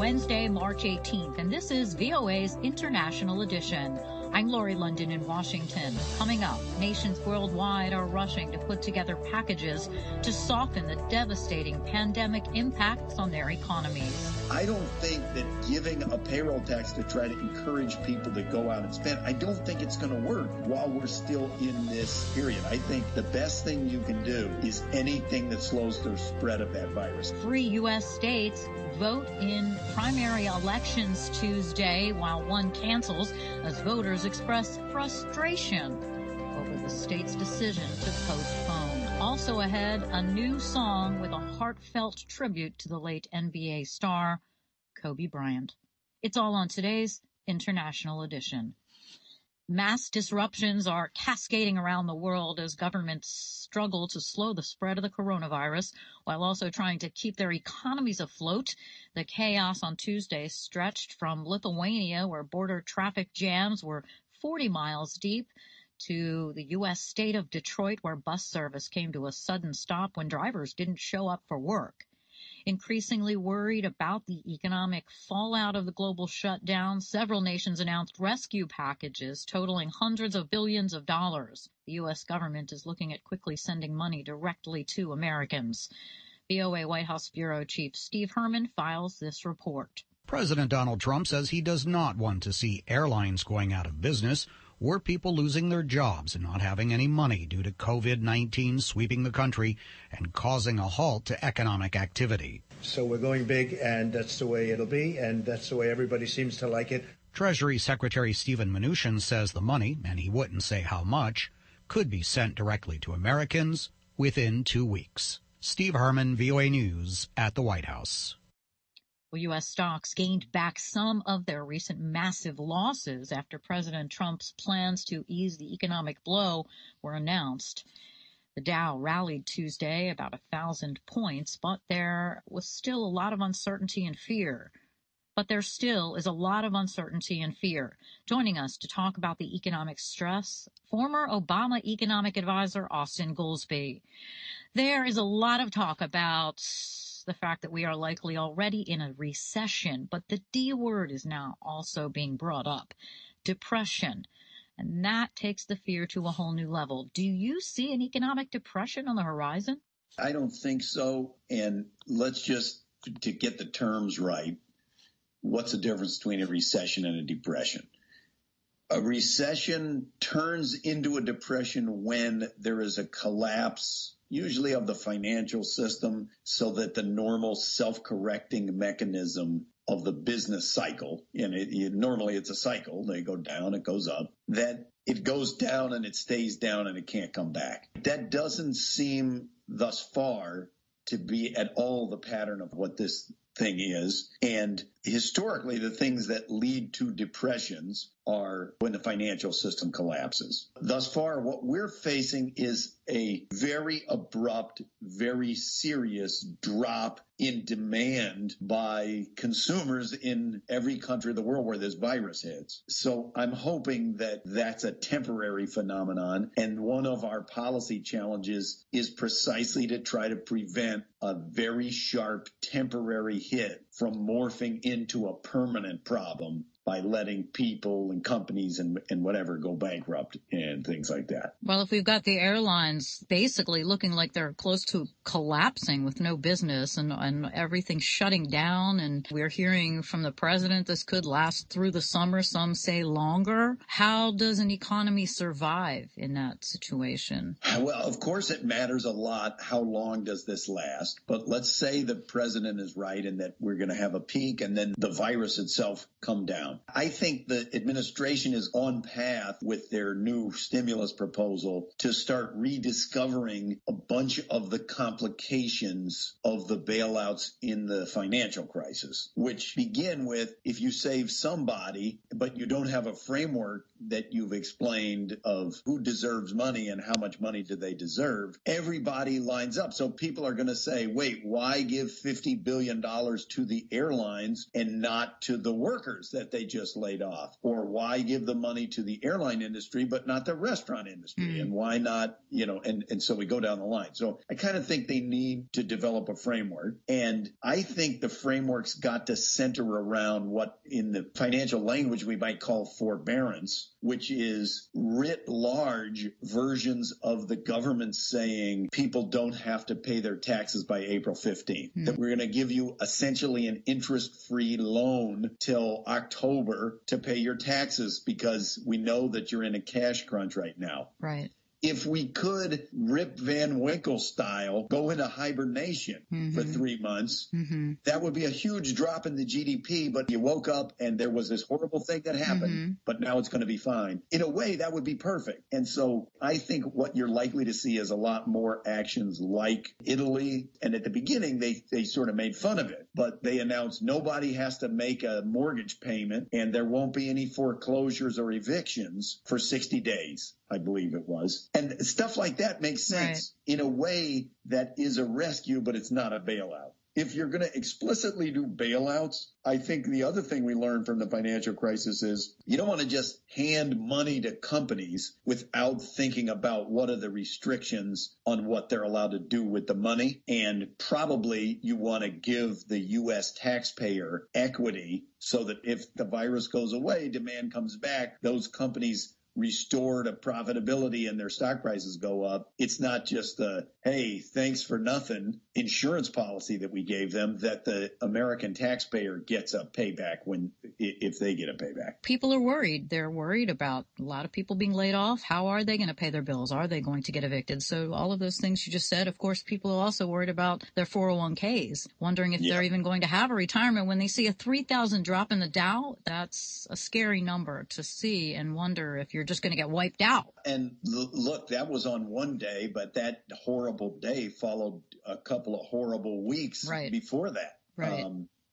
Wednesday, March 18th, and this is VOA's International Edition. I'm Lori London in Washington. Coming up, nations worldwide are rushing to put together packages to soften the devastating pandemic impacts on their economies. I don't think that giving a payroll tax to try to encourage people to go out and spend, I don't think it's going to work while we're still in this period. I think the best thing you can do is anything that slows the spread of that virus. 3 U.S. states vote in primary elections Tuesday, while one cancels as voters express frustration over the state's decision to postpone. Also ahead, a new song with a heartfelt tribute to the late NBA star Kobe Bryant. It's all on today's International Edition. Mass disruptions are cascading around the world as governments struggle to slow the spread of the coronavirus while also trying to keep their economies afloat. The chaos on Tuesday stretched from Lithuania, where border traffic jams were 40 miles deep, to the U.S. state of Detroit, where bus service came to a sudden stop when drivers didn't show up for work. Increasingly worried about the economic fallout of the global shutdown, several nations announced rescue packages totaling hundreds of billions of dollars. The U.S. government is looking at quickly sending money directly to Americans. VOA White House Bureau Chief Steve Herman files this report. President Donald Trump says he does not want to see airlines going out of business or people losing their jobs and not having any money due to COVID-19 sweeping the country and causing a halt to economic activity. So we're going big, and that's the way it'll be, and that's the way everybody seems to like it. Treasury Secretary Steven Mnuchin says the money, and he wouldn't say how much, could be sent directly to Americans within 2 weeks. Steve Herman, VOA News at the White House. Well, U.S. stocks gained back some of their recent massive losses after President Trump's plans to ease the economic blow were announced. The Dow rallied Tuesday about 1,000 points, but there was still a lot of uncertainty and fear. Joining us to talk about the economic stress, former Obama economic advisor Austan Goolsbee. There is a lot of talk about the fact that we are likely already in a recession, but the D word is now also being brought up, depression, and that takes the fear to a whole new level. Do you see an economic depression on the horizon? I don't think so, and let's just, to get the terms right, what's the difference between a recession and a depression? A recession turns into a depression when there is a collapse, usually of the financial system, so that the normal self-correcting mechanism of the business cycle, and normally it's a cycle, they go down, it goes up, that it goes down and it stays down and it can't come back. That doesn't seem thus far to be at all the pattern of what this thing is. And historically, the things that lead to depressions are when the financial system collapses. Thus far, what we're facing is a very abrupt, very serious drop in demand by consumers in every country of the world where this virus hits. So I'm hoping that that's a temporary phenomenon. And one of our policy challenges is precisely to try to prevent a very sharp temporary hit from morphing into a permanent problem by letting people and companies and whatever go bankrupt and things like that. Well, if we've got the airlines basically looking like they're close to collapsing with no business and everything shutting down, and we're hearing from the president this could last through the summer, some say longer, how does an economy survive in that situation? Well, of course it matters a lot how long does this last, but let's say the president is right and that we're going to have a peak and then the virus itself come down. I think the administration is on path with their new stimulus proposal to start rediscovering a bunch of the complications of the bailouts in the financial crisis, which begin with if you save somebody, but you don't have a framework that you've explained of who deserves money and how much money do they deserve, everybody lines up. So people are going to say, wait, why give $50 billion to the airlines and not to the workers that they they just laid off? Or why give the money to the airline industry, but not the restaurant industry? And why not, and so we go down the line. So I kind of think they need to develop a framework. And I think the framework's got to center around what in the financial language we might call forbearance, which is writ large versions of the government saying people don't have to pay their taxes by April 15th, that we're going to give you essentially an interest-free loan till October to pay your taxes because we know that you're in a cash crunch right now. Right. If we could, Rip Van Winkle style, go into hibernation for 3 months, that would be a huge drop in the GDP, but you woke up and there was this horrible thing that happened, but now it's going to be fine. In a way, that would be perfect. And so I think what you're likely to see is a lot more actions like Italy. And at the beginning, they sort of made fun of it, but they announced nobody has to make a mortgage payment and there won't be any foreclosures or evictions for 60 days. I believe it was. And stuff like that makes sense in a way that is a rescue, but it's not a bailout. If you're going to explicitly do bailouts, I think the other thing we learned from the financial crisis is you don't want to just hand money to companies without thinking about what are the restrictions on what they're allowed to do with the money. And probably you want to give the U.S. taxpayer equity so that if the virus goes away, demand comes back, those companies restore to profitability and their stock prices go up. It's not just the, hey, thanks for nothing insurance policy that we gave them, that the American taxpayer gets a payback if they get a payback. People are worried. They're worried about a lot of people being laid off. How are they going to pay their bills? Are they going to get evicted? So all of those things you just said, of course, people are also worried about their 401ks, wondering if they're even going to have a retirement. When they see a 3,000 drop in the Dow, that's a scary number to see and wonder if you're just going to get wiped out. And look, that was on one day, but that horrible day followed a couple of horrible weeks before that. Right.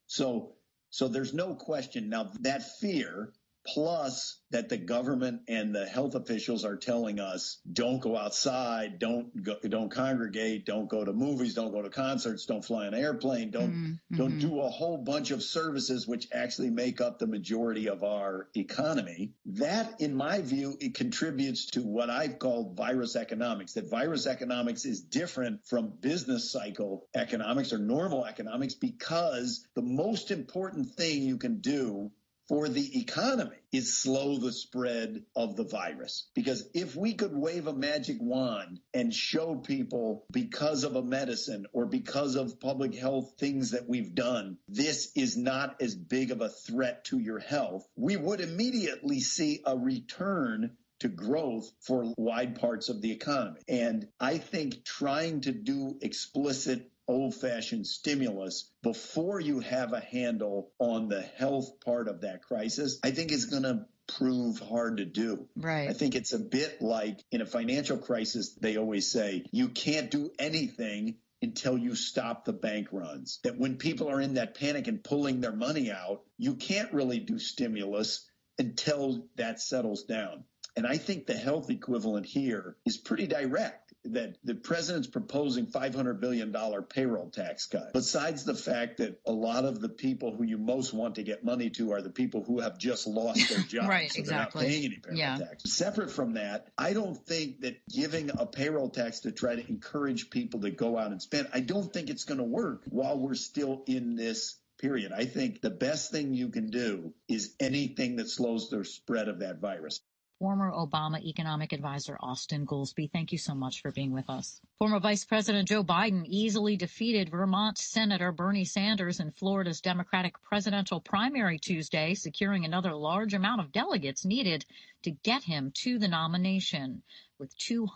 So there's no question. Now, that fear, plus that the government and the health officials are telling us, don't go outside, don't congregate, don't go to movies, don't go to concerts, don't fly an airplane, don't do a whole bunch of services which actually make up the majority of our economy. That, in my view, it contributes to what I've called virus economics, that virus economics is different from business cycle economics or normal economics because the most important thing you can do for the economy is slow the spread of the virus. Because if we could wave a magic wand and show people because of a medicine or because of public health things that we've done, this is not as big of a threat to your health, we would immediately see a return to growth for wide parts of the economy. And I think trying to do explicit old-fashioned stimulus before you have a handle on the health part of that crisis, I think is going to prove hard to do. Right. I think it's a bit like in a financial crisis, they always say, you can't do anything until you stop the bank runs. That when people are in that panic and pulling their money out, you can't really do stimulus until that settles down. And I think the health equivalent here is pretty direct, that the president's proposing $500 billion payroll tax cut. Besides the fact that a lot of the people who you most want to get money to are the people who have just lost their jobs. Right, so exactly. They're not paying any payroll tax. Separate from that, I don't think that giving a payroll tax to try to encourage people to go out and spend, I don't think it's going to work while we're still in this period. I think the best thing you can do is anything that slows the spread of that virus. Former Obama economic advisor Austan Goolsbee, thank you so much for being with us. Former Vice President Joe Biden easily defeated Vermont Senator Bernie Sanders in Florida's Democratic presidential primary Tuesday, securing another large amount of delegates needed to get him to the nomination. With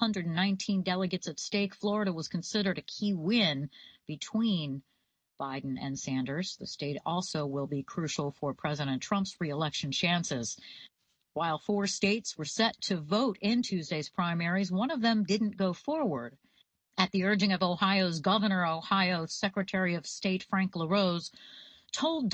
219 delegates at stake, Florida was considered a key win between Biden and Sanders. The state also will be crucial for President Trump's re-election chances. While 4 states were set to vote in Tuesday's primaries, one of them didn't go forward. At the urging of Ohio's governor, Ohio Secretary of State Frank LaRose told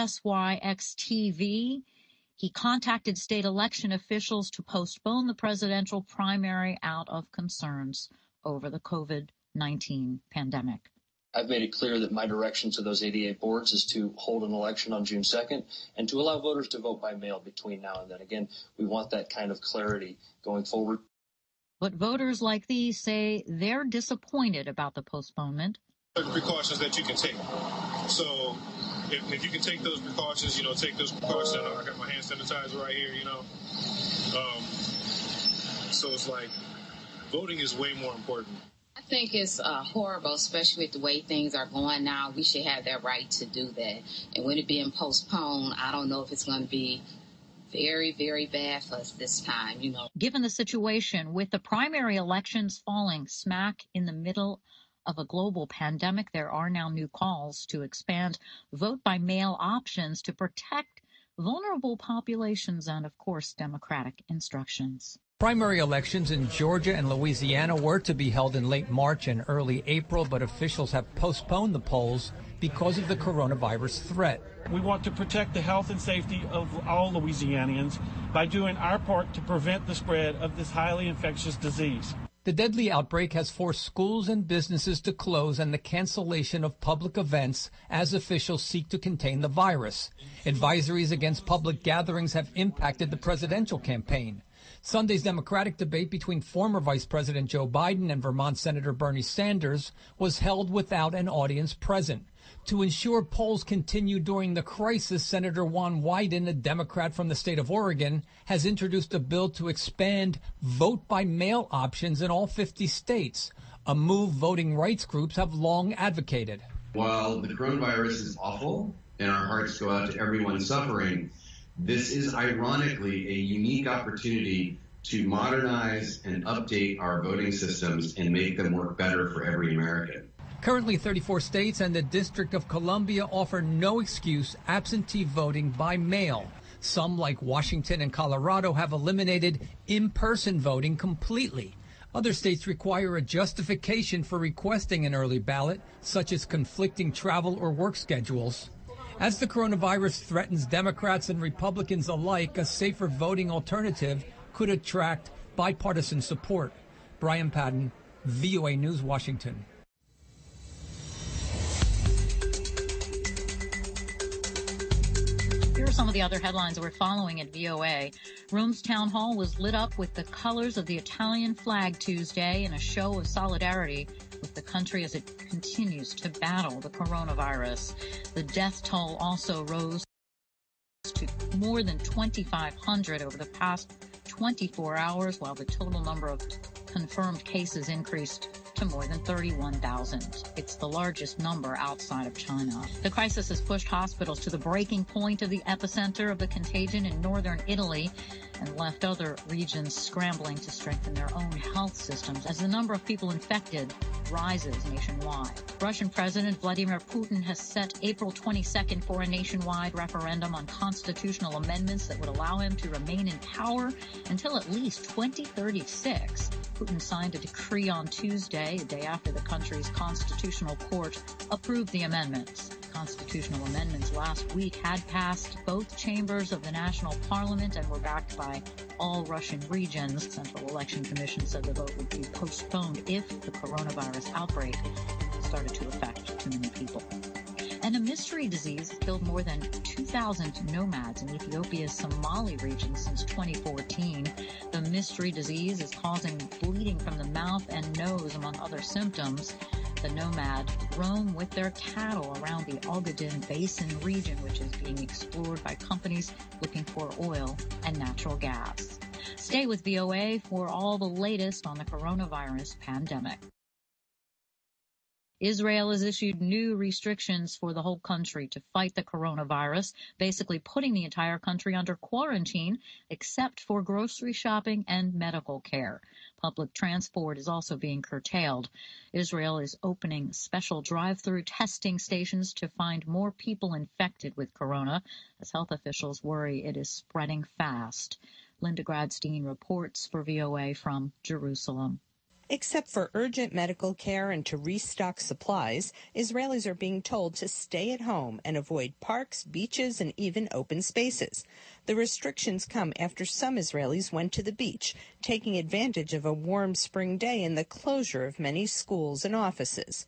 WSYX-TV he contacted state election officials to postpone the presidential primary out of concerns over the COVID-19 pandemic. I've made it clear that my direction to those 88 boards is to hold an election on June 2nd and to allow voters to vote by mail between now and then. Again, we want that kind of clarity going forward. But voters like these say they're disappointed about the postponement. Certain precautions that you can take. So if you can take those precautions, take those precautions. I got my hand sanitizer right here, So it's like voting is way more important. I think it's horrible, especially with the way things are going now. We should have that right to do that. And with it being postponed, I don't know if it's going to be very, very bad for us this time, Given the situation, with the primary elections falling smack in the middle of a global pandemic, there are now new calls to expand vote-by-mail options to protect vulnerable populations and, of course, democratic instructions. Primary elections in Georgia and Louisiana were to be held in late March and early April, but officials have postponed the polls because of the coronavirus threat. We want to protect the health and safety of all Louisianians by doing our part to prevent the spread of this highly infectious disease. The deadly outbreak has forced schools and businesses to close and the cancellation of public events as officials seek to contain the virus. Advisories against public gatherings have impacted the presidential campaign. Sunday's Democratic debate between former Vice President Joe Biden and Vermont Senator Bernie Sanders was held without an audience present. To ensure polls continue during the crisis, Senator Juan Wyden, a Democrat from the state of Oregon, has introduced a bill to expand vote-by-mail options in all 50 states, a move voting rights groups have long advocated. While the coronavirus is awful and our hearts go out to everyone suffering, this is ironically a unique opportunity to modernize and update our voting systems and make them work better for every American. Currently, 34 states and the District of Columbia offer no excuse absentee voting by mail. Some, like Washington and Colorado, have eliminated in-person voting completely. Other states require a justification for requesting an early ballot, such as conflicting travel or work schedules. As the coronavirus threatens Democrats and Republicans alike, a safer voting alternative could attract bipartisan support. Brian Patton, VOA News, Washington. Here are some of the other headlines we're following at VOA. Rome's town hall was lit up with the colors of the Italian flag Tuesday in a show of solidarity with the country as it continues to battle the coronavirus. The death toll also rose to more than 2,500 over the past 24 hours, while the total number of confirmed cases increased to more than 31,000. It's the largest number outside of China. The crisis has pushed hospitals to the breaking point of the epicenter of the contagion in northern Italy and left other regions scrambling to strengthen their own health systems as the number of people infected rises nationwide. Russian President Vladimir Putin has set April 22nd for a nationwide referendum on constitutional amendments that would allow him to remain in power until at least 2036. Putin signed a decree on Tuesday, a day after the country's constitutional court approved the amendments. Constitutional amendments last week had passed both chambers of the national parliament and were backed by all Russian regions. Central Election Commission said the vote would be postponed if the coronavirus outbreak started to affect too many people. And a mystery disease has killed more than 2,000 nomads in Ethiopia's Somali region since 2014. The mystery disease is causing bleeding from the mouth and nose, among other symptoms. The nomad roam with their cattle around the Ogaden Basin region, which is being explored by companies looking for oil and natural gas. Stay with VOA for all the latest on the coronavirus pandemic. Israel has issued new restrictions for the whole country to fight the coronavirus, basically putting the entire country under quarantine, except for grocery shopping and medical care. Public transport is also being curtailed. Israel is opening special drive-through testing stations to find more people infected with corona, as health officials worry it is spreading fast. Linda Gradstein reports for VOA from Jerusalem. Except for urgent medical care and to restock supplies, Israelis are being told to stay at home and avoid parks, beaches, and even open spaces. The restrictions come after some Israelis went to the beach, taking advantage of a warm spring day and the closure of many schools and offices.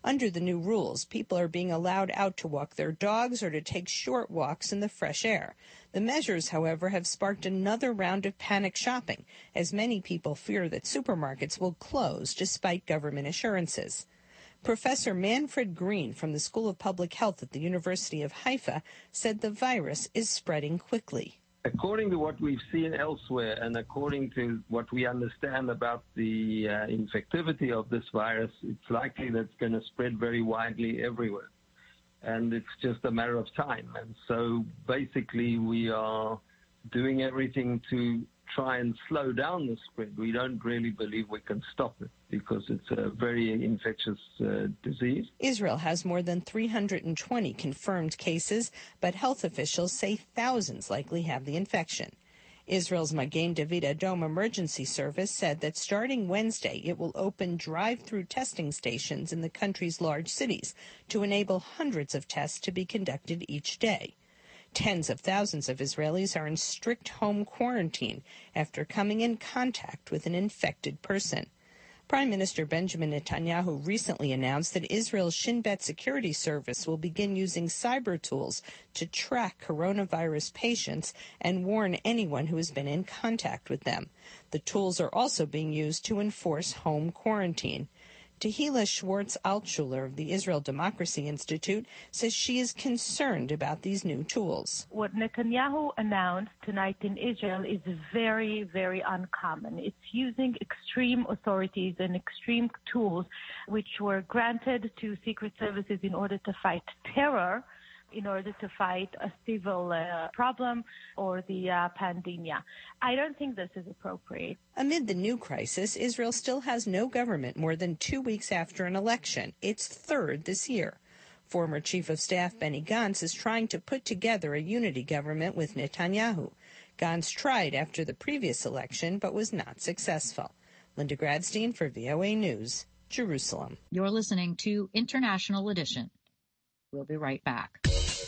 Under the new rules, people are being allowed out to walk their dogs or to take short walks in the fresh air. The measures, however, have sparked another round of panic shopping, as many people fear that supermarkets will close despite government assurances. Professor Manfred Green from the School of Public Health at the University of Haifa said the virus is spreading quickly. According to what we've seen elsewhere and according to what we understand about the infectivity of this virus, it's likely that it's going to spread very widely everywhere. And it's just a matter of time. And so basically we are doing everything to try and slow down the spread. We don't really believe we can stop it because it's a very infectious disease. Israel has more than 320 confirmed cases, but health officials say thousands likely have the infection. Israel's Magen David Adom emergency service said that starting Wednesday, it will open drive-through testing stations in the country's large cities to enable hundreds of tests to be conducted each day. Tens of thousands of Israelis are in strict home quarantine after coming in contact with an infected person. Prime Minister Benjamin Netanyahu recently announced that Israel's Shin Bet security service will begin using cyber tools to track coronavirus patients and warn anyone who has been in contact with them. The tools are also being used to enforce home quarantine. Tehila Schwartz-Altshuler of the Israel Democracy Institute says she is concerned about these new tools. What Netanyahu announced tonight in Israel is very, very uncommon. It's using extreme authorities and extreme tools which were granted to secret services in order to fight terror, in order to fight a civil problem or the pandemic. I don't think this is appropriate. Amid the new crisis, Israel still has no government more than 2 weeks after an election, its third this year. Former Chief of Staff Benny Gantz is trying to put together a unity government with Netanyahu. Gantz tried after the previous election but was not successful. Linda Gradstein for VOA News, Jerusalem. You're listening to International Edition. We'll be right back.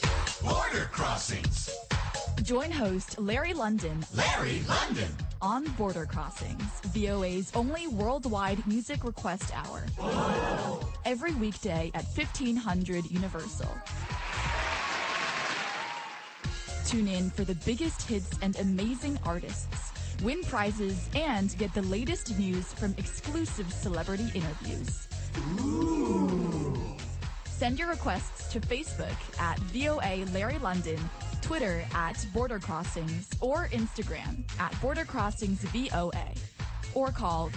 Border Crossings. Join host Larry London on Border Crossings, VOA's only worldwide music request hour. Whoa. Every weekday at 1500 Universal. Tune in for the biggest hits and amazing artists, win prizes, and get the latest news from exclusive celebrity interviews. Ooh. Send your requests to Facebook at VOA Larry London, Twitter at Border Crossings, or Instagram at Border Crossings VOA. Or call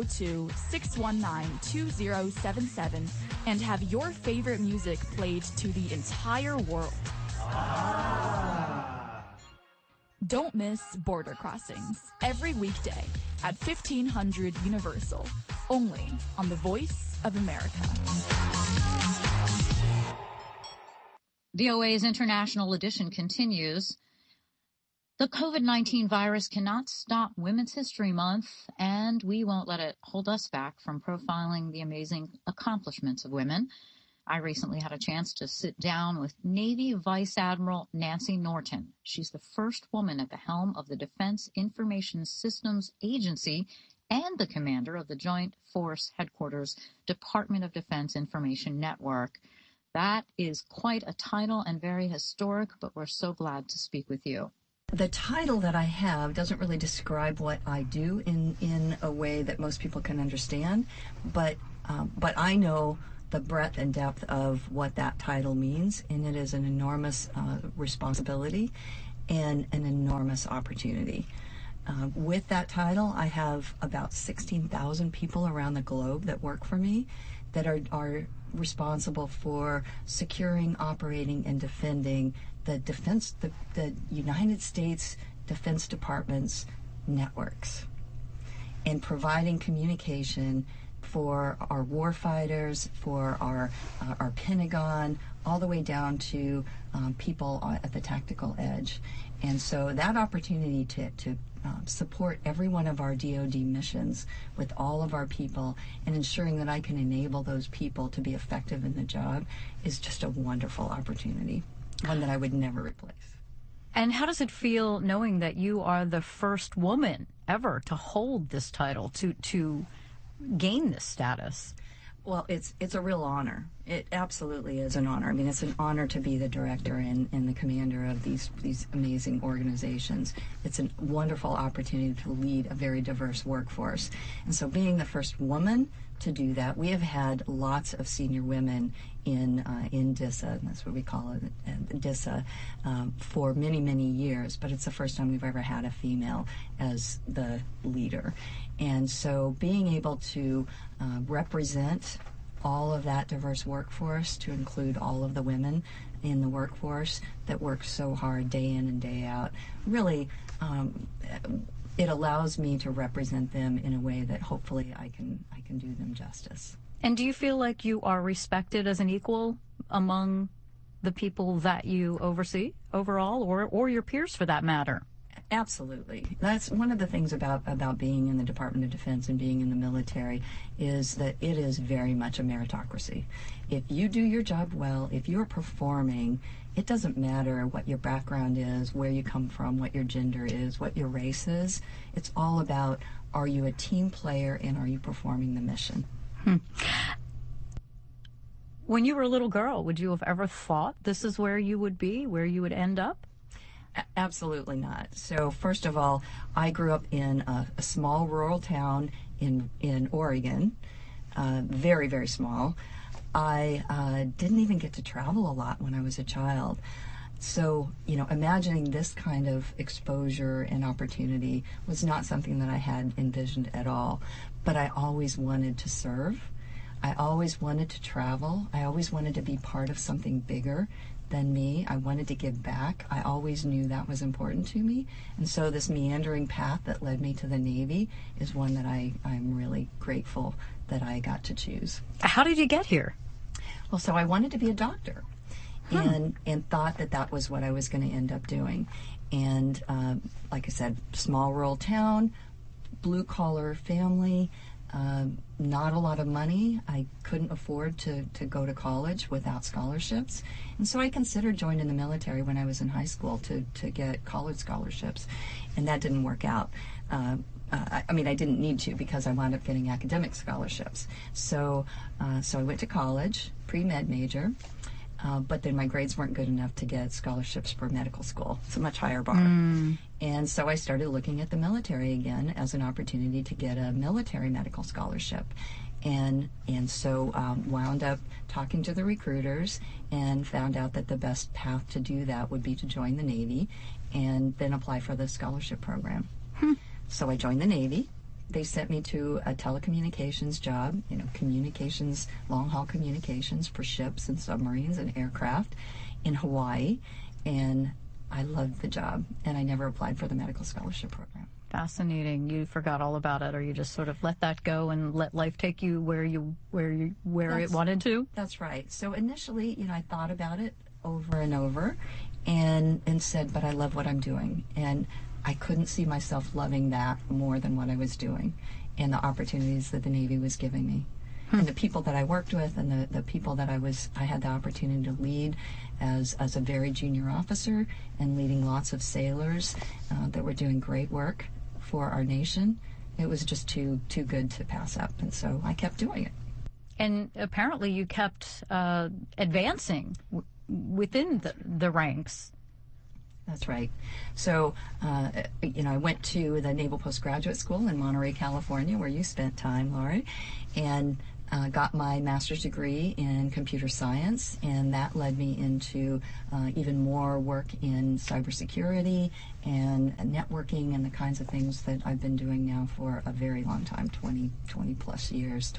202-619-2077 and have your favorite music played to the entire world. Don't miss Border Crossings every weekday at 1500 Universal, only on the Voice of America. VOA's International Edition continues. The COVID-19 virus cannot stop Women's History Month, and we won't let it hold us back from profiling the amazing accomplishments of women. I recently had a chance to sit down with Navy Vice Admiral Nancy Norton. She's the first woman at the helm of the Defense Information Systems Agency and the commander of the Joint Force Headquarters Department of Defense Information Network. That is quite a title and very historic, but we're so glad to speak with you. The title that I have doesn't really describe what I do in a way that most people can understand, but I know the breadth and depth of what that title means, and it is an enormous responsibility and an enormous opportunity. With that title, I have about 16,000 people around the globe that work for me that are responsible for securing, operating, and defending the United States Defense Department's networks and providing communication for our warfighters, for our Pentagon, all the way down to people at the tactical edge. And so that opportunity to support every one of our DoD missions with all of our people and ensuring that I can enable those people to be effective in the job is just a wonderful opportunity, one that I would never replace. And how does it feel knowing that you are the first woman ever to hold this title, to gain this status? Well, it's a real honor. It absolutely is an honor. I mean, it's an honor to be the director and the commander of these amazing organizations. It's a wonderful opportunity to lead a very diverse workforce. And so being the first woman to do that, we have had lots of senior women in DISA, and that's what we call it, DISA, for many, many years. But it's the first time we've ever had a female as the leader. And so being able to represent all of that diverse workforce, to include all of the women in the workforce that work so hard day in and day out, really it allows me to represent them in a way that hopefully I can do them justice. And do you feel like you are respected as an equal among the people that you oversee overall, or your peers for that matter? Absolutely. That's one of the things about being in the Department of Defense and being in the military, is that it is very much a meritocracy. If you do your job well, if you're performing, it doesn't matter what your background is, where you come from, what your gender is, what your race is. It's all about, are you a team player and are you performing the mission? When you were a little girl, would you have ever thought this is where you would be, where you would end up? Absolutely not. So first of all, I grew up in a small rural town in Oregon, very, very small. I didn't even get to travel a lot when I was a child. So, imagining this kind of exposure and opportunity was not something that I had envisioned at all. But I always wanted to serve. I always wanted to travel. I always wanted to be part of something bigger than me. I wanted to give back. I always knew that was important to me. And so this meandering path that led me to the Navy is one that I'm really grateful that I got to choose. How did you get here? Well, so I wanted to be a doctor and thought that was what I was going to end up doing. And like I said, small rural town, blue-collar family, not a lot of money. I couldn't afford to go to college without scholarships. And so I considered joining the military when I was in high school to get college scholarships. And that didn't work out. I didn't need to, because I wound up getting academic scholarships. So I went to college, pre-med major. But then my grades weren't good enough to get scholarships for medical school. It's a much higher bar. And so I started looking at the military again as an opportunity to get a military medical scholarship. And so wound up talking to the recruiters and found out that the best path to do that would be to join the Navy and then apply for the scholarship program. So I joined the Navy. They sent me to a telecommunications job, communications, long-haul communications for ships and submarines and aircraft in Hawaii. And I loved the job, and I never applied for the medical scholarship program. Fascinating. You forgot all about it, or you just sort of let that go and let life take you where it wanted to? That's right. So initially, I thought about it over and over and said, but I love what I'm doing. And I couldn't see myself loving that more than what I was doing and the opportunities that the Navy was giving me. And the people that I worked with and the people that I had the opportunity to lead as a very junior officer and leading lots of sailors that were doing great work for our nation. It was just too good to pass up. And so I kept doing it. And apparently you kept advancing within the ranks. That's right. So, I went to the Naval Postgraduate School in Monterey, California, where you spent time, Laurie, and got my master's degree in computer science, and that led me into even more work in cybersecurity and networking and the kinds of things that I've been doing now for a very long time, 20 plus years,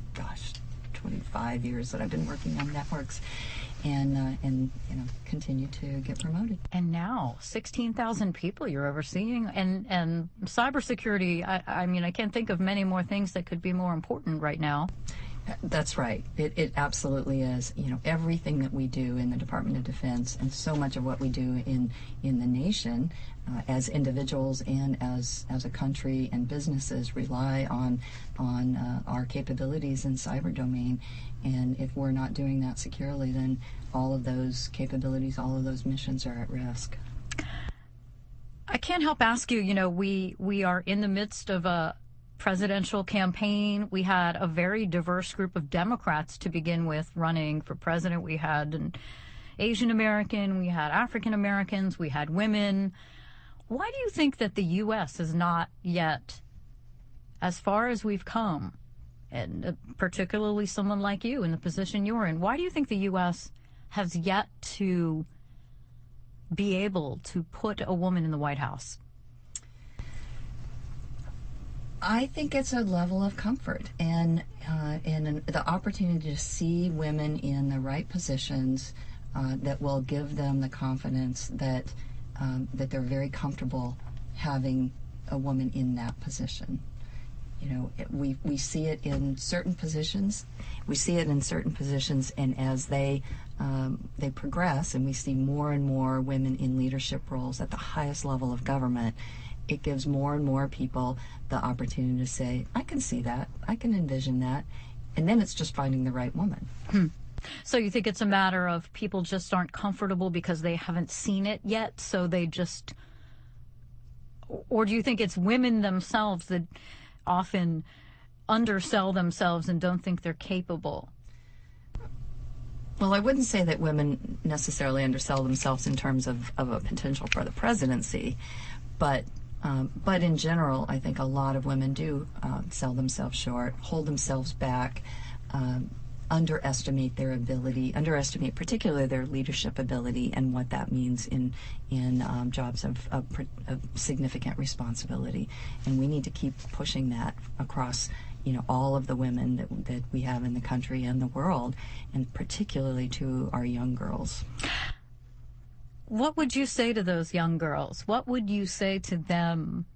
25 years that I've been working on networks. And continue to get promoted. And now 16,000 people you're overseeing, and cybersecurity. I can't think of many more things that could be more important right now. That's right. It absolutely is. Everything that we do in the Department of Defense, and so much of what we do in the nation, as individuals and as a country and businesses, rely on our capabilities in cyber domain. And if we're not doing that securely, then all of those capabilities, all of those missions are at risk. I can't help ask you, we are in the midst of a presidential campaign. We had a very diverse group of Democrats to begin with running for president. We had an Asian American, we had African Americans, we had women. Why do you think that the U.S. is not yet, as far as we've come, and particularly someone like you in the position you're in, why do you think the U.S. has yet to be able to put a woman in the White House? I think it's a level of comfort and the opportunity to see women in the right positions that will give them the confidence that they're very comfortable having a woman in that position. You know, we see it in certain positions. We see it in certain positions, and as they progress, and we see more and more women in leadership roles at the highest level of government, it gives more and more people the opportunity to say, I can see that, I can envision that, and then it's just finding the right woman. So you think it's a matter of people just aren't comfortable because they haven't seen it yet, so they just, or do you think it's women themselves that often undersell themselves and don't think they're capable? Well, I wouldn't say that women necessarily undersell themselves in terms of a potential for the presidency, but in general, I think a lot of women do sell themselves short, hold themselves back, underestimate their ability, underestimate particularly their leadership ability and what that means in jobs of significant responsibility. And we need to keep pushing that across, you know, all of the women that we have in the country and the world, and particularly to our young girls. What would you say to those young girls? What would you say to them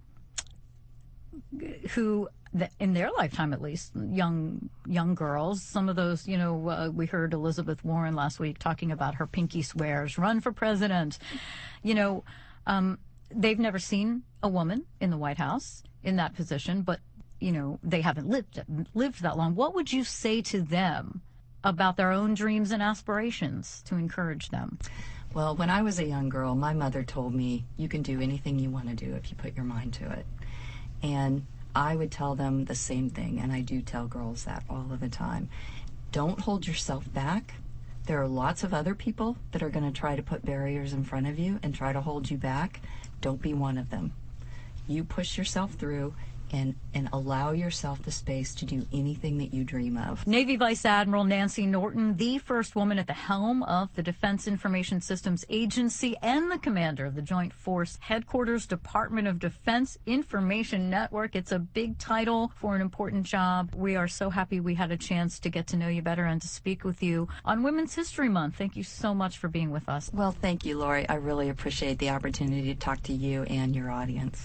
who, in their lifetime at least, young girls, some of those, you know, we heard Elizabeth Warren last week talking about her pinky swears, run for president. You know, they've never seen a woman in the White House in that position, but, you know, they haven't lived that long. What would you say to them about their own dreams and aspirations to encourage them? Well, when I was a young girl, my mother told me, you can do anything you want to do if you put your mind to it. And I would tell them the same thing, and I do tell girls that all of the time. Don't hold yourself back. There are lots of other people that are going to try to put barriers in front of you and try to hold you back. Don't be one of them. You push yourself through and allow yourself the space to do anything that you dream of. Navy Vice Admiral Nancy Norton, the first woman at the helm of the Defense Information Systems Agency and the commander of the Joint Force Headquarters Department of Defense Information Network. It's a big title for an important job. We are so happy we had a chance to get to know you better and to speak with you on Women's History Month. Thank you so much for being with us. Well, thank you, Lori. I really appreciate the opportunity to talk to you and your audience.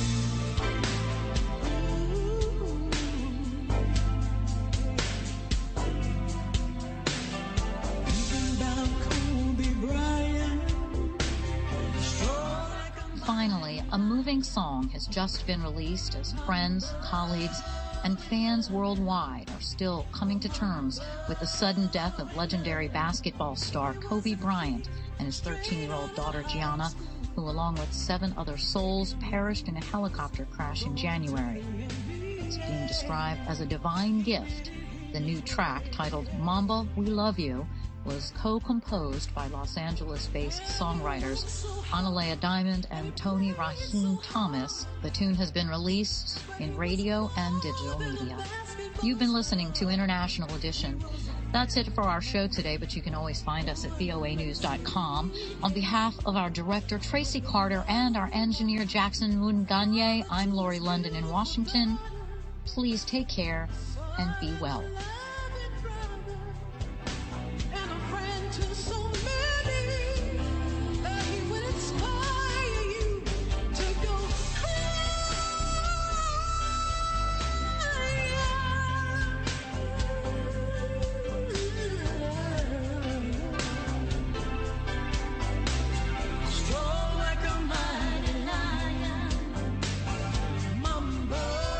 Finally, a moving song has just been released as friends, colleagues, and fans worldwide are still coming to terms with the sudden death of legendary basketball star Kobe Bryant and his 13-year-old daughter Gianna, who along with 7 other souls perished in a helicopter crash in January. It's being described as a divine gift. The new track, titled Mamba, We Love You, was co-composed by Los Angeles-based songwriters Analea Diamond and Tony Raheem Thomas. The tune has been released in radio and digital media. You've been listening to International Edition. That's it for our show today, but you can always find us at voanews.com. On behalf of our director, Tracy Carter, and our engineer, Jackson Munganye, I'm Lori London in Washington. Please take care and be well.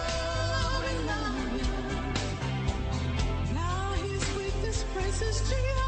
Praises to you.